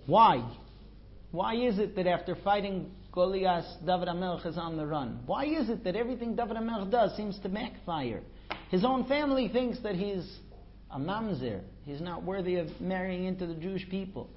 Why? Why is it that after fighting Goliath, David HaMelech is on the run? Why is it that everything David HaMelech does seems to backfire? His own family thinks that he's a mamzer. He's not worthy of marrying into the Jewish people.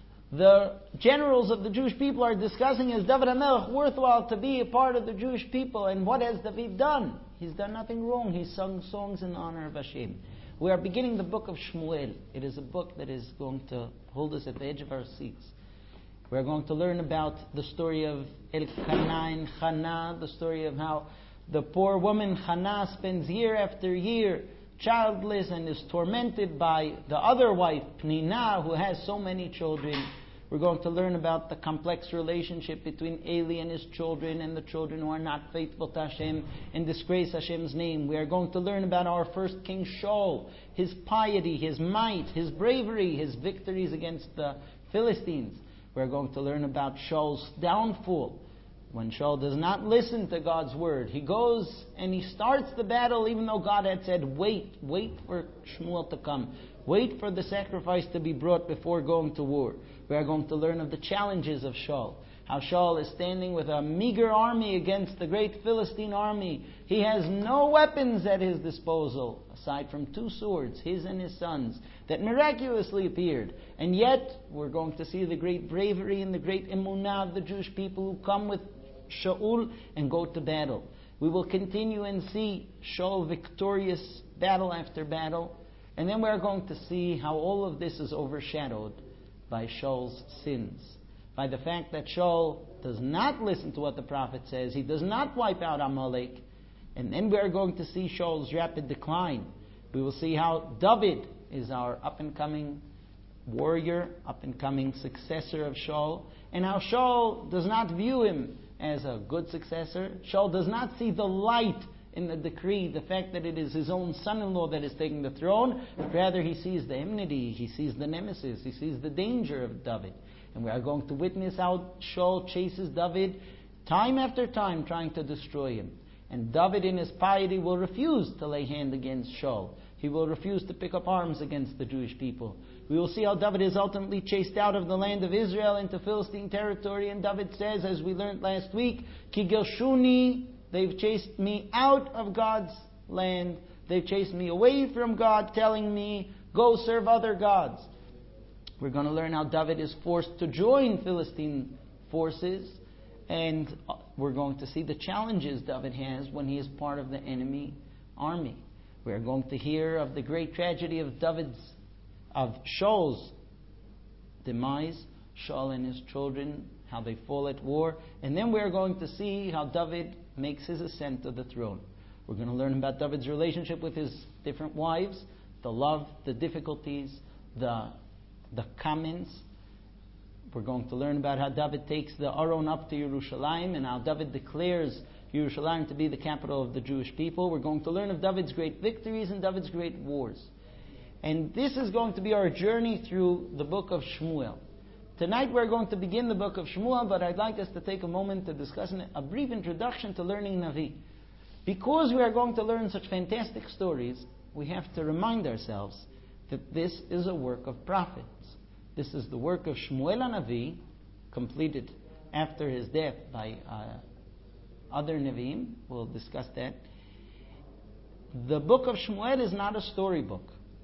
The generals of the Jewish people are discussing, is David HaMelech worthwhile to be a part of the Jewish people? And what has David done? He's done nothing wrong. He's sung songs in honor of Hashem. We are beginning the book of Shmuel. It is a book that is going to hold us at the edge of our seats. We are going to learn about the story of Elkanah and Hannah, the story of how the poor woman Hannah spends year after year childless and is tormented by the other wife, Pninah, who has so many children. We're going to learn about the complex relationship between Eli and his children and the children who are not faithful to Hashem and disgrace Hashem's name. We are going to learn about our first king Shaul, his piety, his might, his bravery, his victories against the Philistines. We're going to learn about Shaul's downfall. When Shaul does not listen to God's word, he goes and he starts the battle even though God had said, wait for Shmuel to come. Wait for the sacrifice to be brought before going to war. We are going to learn of the challenges of Shaul. How Shaul is standing with a meager army against the great Philistine army. He has no weapons at his disposal, aside from 2 swords, his and his son's, that miraculously appeared. And yet, we're going to see the great bravery and the great emunah of the Jewish people who come with Shaul and go to battle. We will continue and see Shaul victorious battle after battle. And then we're going to see how all of this is overshadowed by Shaul's sins. By the fact that Shaul does not listen to what the prophet says. He does not wipe out Amalek. And then we are going to see Shaul's rapid decline. We will see how David is our up-and-coming warrior, up-and-coming successor of Shaul. And how Shaul does not view him as a good successor. Shaul does not see the light in the decree, the fact that it is his own son-in-law that is taking the throne. Rather, he sees the enmity, he sees the nemesis, he sees the danger of David. And we are going to witness how Shaul chases David time after time, trying to destroy him. And David in his piety will refuse to lay hand against Shaul. He will refuse to pick up arms against the Jewish people. We will see how David is ultimately chased out of the land of Israel into Philistine territory. And David says, as we learned last week, Ki Gilshuni, they've chased me out of God's land. They've chased me away from God, telling me, go serve other gods. We're going to learn how David is forced to join Philistine forces. And we're going to see the challenges David has when he is part of the enemy army. We are going to hear of the great tragedy of Shaul's demise, Shaul and his children, how they fall at war. And then we are going to see how David makes his ascent to the throne. We're going to learn about David's relationship with his different wives, the love, the difficulties, the comments. We're going to learn about how David takes the Aron up to Yerushalayim and how David declares Yerushalayim to be the capital of the Jewish people. We're going to learn of David's great victories and David's great wars. And this is going to be our journey through the book of Shmuel. Tonight we're going to begin the book of Shmuel, but I'd like us to take a moment to discuss a brief introduction to learning Navi. Because we are going to learn such fantastic stories, we have to remind ourselves that this is a work of prophets. This is the work of Shmuel HaNavi, completed after his death by other Nevi'im. We'll discuss that. The book of Shmuel is not a storybook.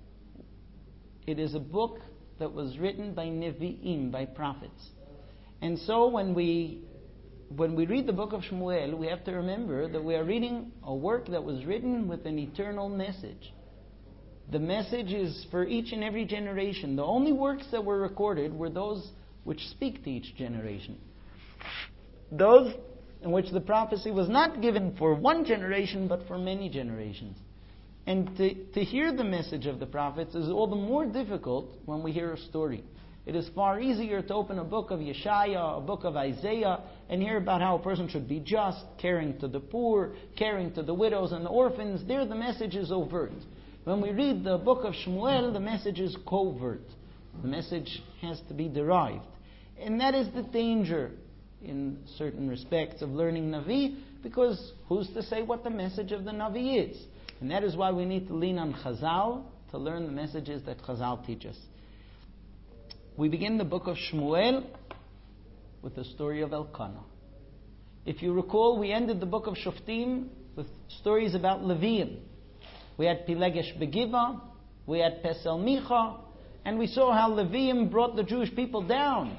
It is a book that was written by Nevi'im, by prophets. And so when we read the book of Shmuel, we have to remember that we are reading a work that was written with an eternal message. The message is for each and every generation. The only works that were recorded were those which speak to each generation. Those in which the prophecy was not given for one generation, but for many generations. And to hear the message of the prophets is all the more difficult when we hear a story. It is far easier to open a book of Yeshaya, a book of Isaiah, and hear about how a person should be just, caring to the poor, caring to the widows and the orphans. There the message is overt. When we read the book of Shmuel, the message is covert. The message has to be derived. And that is the danger, in certain respects, of learning Navi, because who's to say what the message of the Navi is? And that is why we need to lean on Chazal to learn the messages that Chazal teach us. We begin the book of Shmuel with the story of Elkanah. If you recall, we ended the book of Shoftim with stories about Leviim. We had Pilegesh Begiva, we had Pesel Micha, and we saw how Leviim brought the Jewish people down.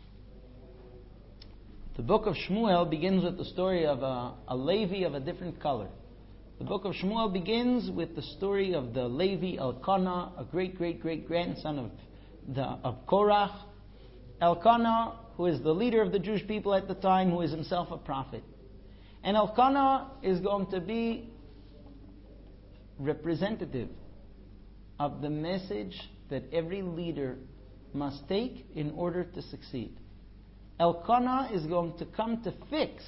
The book of Shmuel begins with the story of a Levi of a different color. The book of Shmuel begins with the story of the Levi Elkanah, a great-great-great-grandson of Korach. Elkanah, who is the leader of the Jewish people at the time, who is himself a prophet. And Elkanah is going to be representative of the message that every leader must take in order to succeed. Elkanah is going to come to fix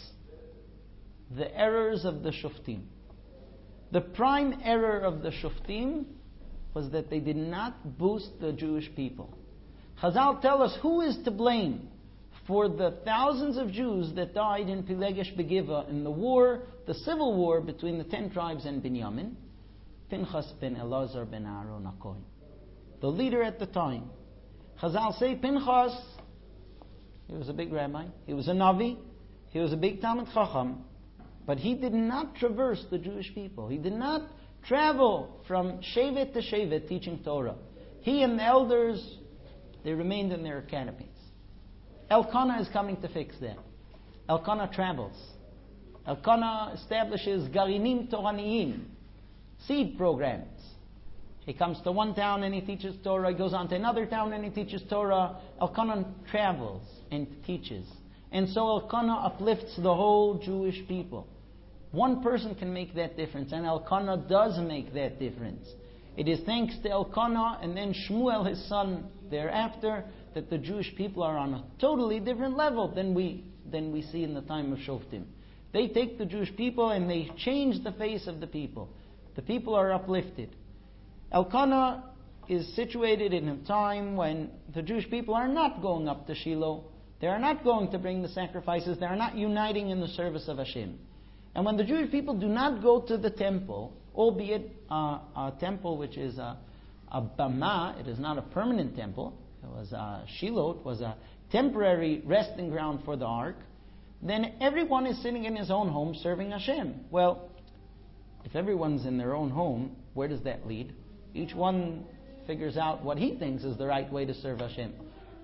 the errors of the Shoftim. The prime error of the Shoftim was that they did not boost the Jewish people. Chazal tell us who is to blame for the thousands of Jews that died in Pilegesh Begiva in the war, the civil war between the 10 tribes and Binyamin. Pinchas ben Elazar ben Aaron HaKohen, the leader at the time. Chazal say Pinchas, he was a big rabbi, he was a Navi, he was a big Talmid Chacham, but he did not traverse the Jewish people. He did not travel from Shevet to Shevet teaching Torah. He and the elders, they remained in their canopies. Elkanah is coming to fix that. Elkanah travels. Elkanah establishes Garinim Toraniyim, seed programs. He comes to one town and he teaches Torah. He goes on to another town and he teaches Torah. Elkanah travels and teaches. And so Elkanah uplifts the whole Jewish people. One person can make that difference, and Elkanah does make that difference. It is thanks to Elkanah and then Shmuel, his son, thereafter, that the Jewish people are on a totally different level than we see in the time of Shoftim. They take the Jewish people and they change the face of the people. The people are uplifted. Elkanah is situated in a time when the Jewish people are not going up to Shiloh. They are not going to bring the sacrifices. They are not uniting in the service of Hashem. And when the Jewish people do not go to the temple, albeit a temple which is a bama, it is not a permanent temple, it was a Shiloh, it was a temporary resting ground for the ark, then everyone is sitting in his own home serving Hashem. Well, if everyone's in their own home, where does that lead? Each one figures out what he thinks is the right way to serve Hashem.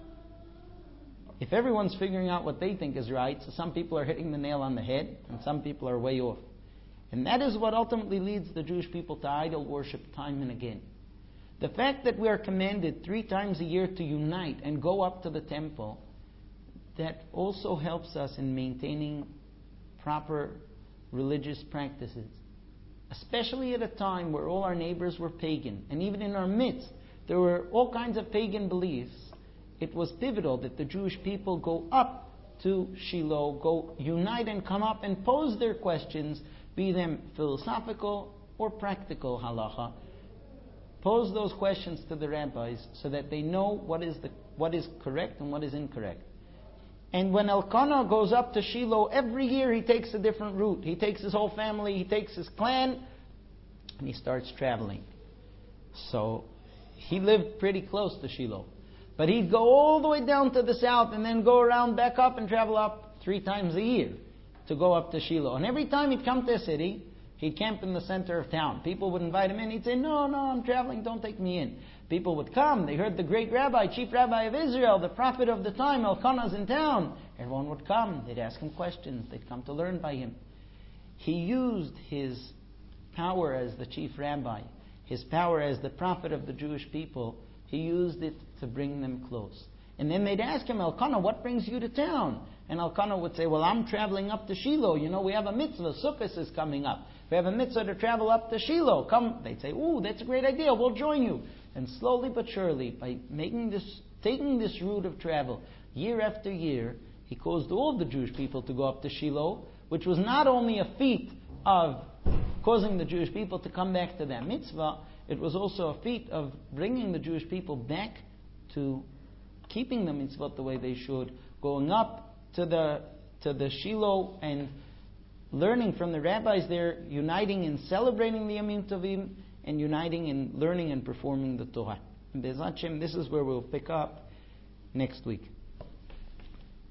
If everyone's figuring out what they think is right, so some people are hitting the nail on the head, and some people are way off. And that is what ultimately leads the Jewish people to idol worship time and again. The fact that we are commanded 3 times a year to unite and go up to the temple, that also helps us in maintaining proper religious practices. Especially at a time where all our neighbors were pagan, and even in our midst, there were all kinds of pagan beliefs. It was pivotal that the Jewish people go up to Shiloh, go unite and come up and pose their questions, be them philosophical or practical halacha. Pose those questions to the rabbis so that they know what is correct and what is incorrect. And when Elkanah goes up to Shiloh, every year he takes a different route. He takes his whole family, he takes his clan, and he starts traveling. So he lived pretty close to Shiloh. But he'd go all the way down to the south and then go around back up and travel up 3 times a year to go up to Shiloh. And every time he'd come to a city, he'd camp in the center of town. People would invite him in. He'd say, no, I'm traveling, don't take me in. People would come. They heard the great rabbi, chief rabbi of Israel, the prophet of the time, Elkanah's in town. Everyone would come. They'd ask him questions. They'd come to learn by him. He used his power as the chief rabbi, his power as the prophet of the Jewish people. He used it to bring them close. And then they'd ask him, Elkanah, what brings you to town? And Elkanah would say, well, I'm traveling up to Shiloh. You know, we have a mitzvah. Sukkot is coming up. We have a mitzvah to travel up to Shiloh. Come. They'd say, ooh, that's a great idea. We'll join you. And slowly but surely, by taking this route of travel, year after year, he caused all the Jewish people to go up to Shiloh, which was not only a feat of causing the Jewish people to come back to that mitzvah, it was also a feat of bringing the Jewish people back to keeping the mitzvot the way they should, going up to the Shiloh and learning from the rabbis there, uniting in celebrating the Yamim Tovim, and uniting in learning and performing the Torah. And Be'ezrat Hashem, this is where we'll pick up next week.